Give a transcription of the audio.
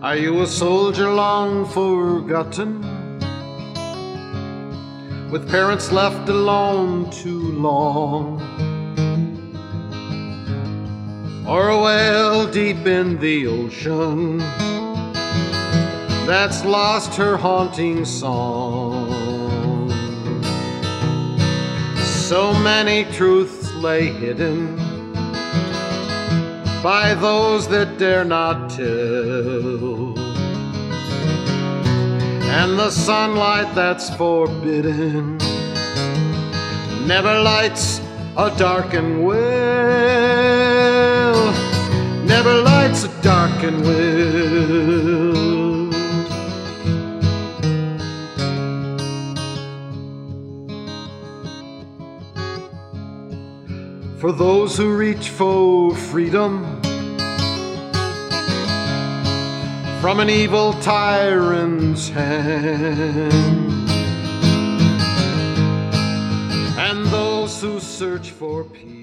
Are you a soldier long forgotten, with parents left alone too long? Or a whale deep in the ocean that's lost her haunting song? So many truths lay hidden by those that dare not tell, and the sunlight that's forbidden never lights a darkened well, never lights a darkened well. For those who reach for freedom from an evil tyrant's hand, and those who search for peace